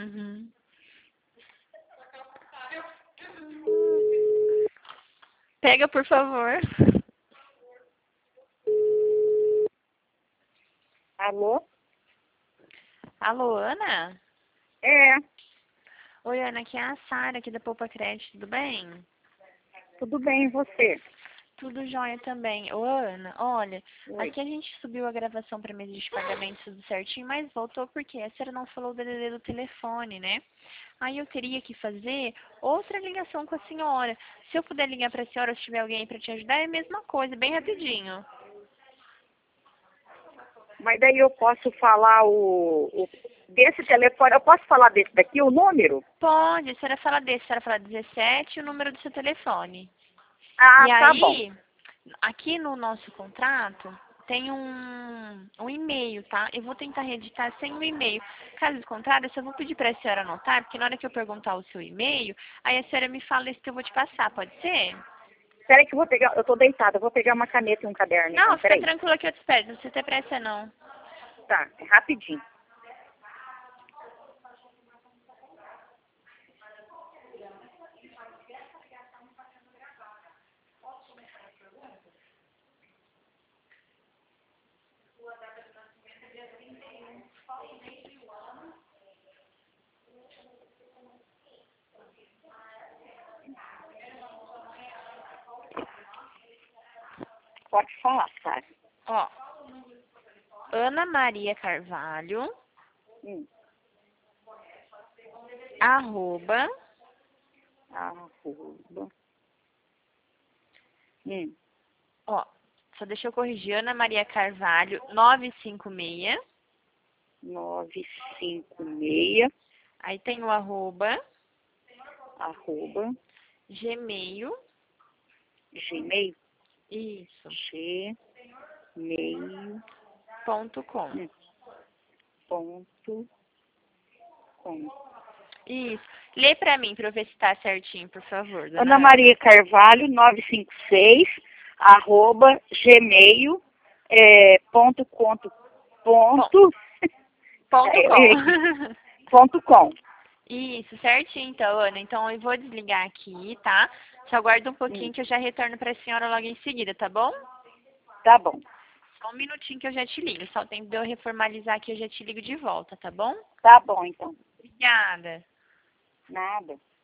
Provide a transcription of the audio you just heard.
Uhum. Pega, por favor. Alô? Alô, Ana? É, Oi, Ana, aqui é a Sara, aqui da Poupa Crédito, tudo bem? tudo bem, e você? Tudo jóia também. Ô, Ana, olha, Oi. aqui a gente subiu a gravação para mesa de pagamento tudo certinho, mas voltou porque a senhora não falou o DDD do telefone, né? Aí eu teria que fazer outra ligação com a senhora. Se eu puder ligar para a senhora, ou se tiver alguém aí para te ajudar, é a mesma coisa, bem rapidinho. Mas daí eu posso falar desse telefone, eu posso falar desse daqui, o número? Pode, a senhora fala desse, a senhora fala 17 e o número do seu telefone. Ah, E tá bom. aí, aqui no nosso contrato, tem um e-mail, tá? Eu vou tentar reeditar sem o e-mail. Caso contrário, eu só vou pedir para a senhora anotar, porque na hora que eu perguntar o seu e-mail, aí a senhora me fala esse que eu vou te passar, pode ser? Peraí que eu vou pegar, eu tô deitada, eu vou pegar uma caneta e um caderno, Não, então, fica peraí. tranquila que eu te espero, não precisa ter pressa não. Tá, é rapidinho. Pode falar, Sara. Ó, Ana Maria Carvalho, Hum, arroba, arroba. Hum, ó, só deixa eu corrigir, Ana Maria Carvalho, 956, 956, aí tem o arroba, arroba, gmail, gmail, isso, gmail, ponto com. ponto com. Isso. Lê pra mim, pra eu ver se tá certinho, por favor, Ana dona Ana. Maria Carvalho, 956, arroba, gmail, Bom, ponto, ponto com. ponto com. Isso, certinho então, Ana. Então eu vou desligar aqui, tá? Só aguarda um Hum, pouquinho que eu já retorno pra senhora logo em seguida, tá bom? tá bom, Só um minutinho que eu já te ligo. Só tempo de eu reformalizar aqui, eu já te ligo de volta, tá bom? tá bom então. Obrigada. Nada.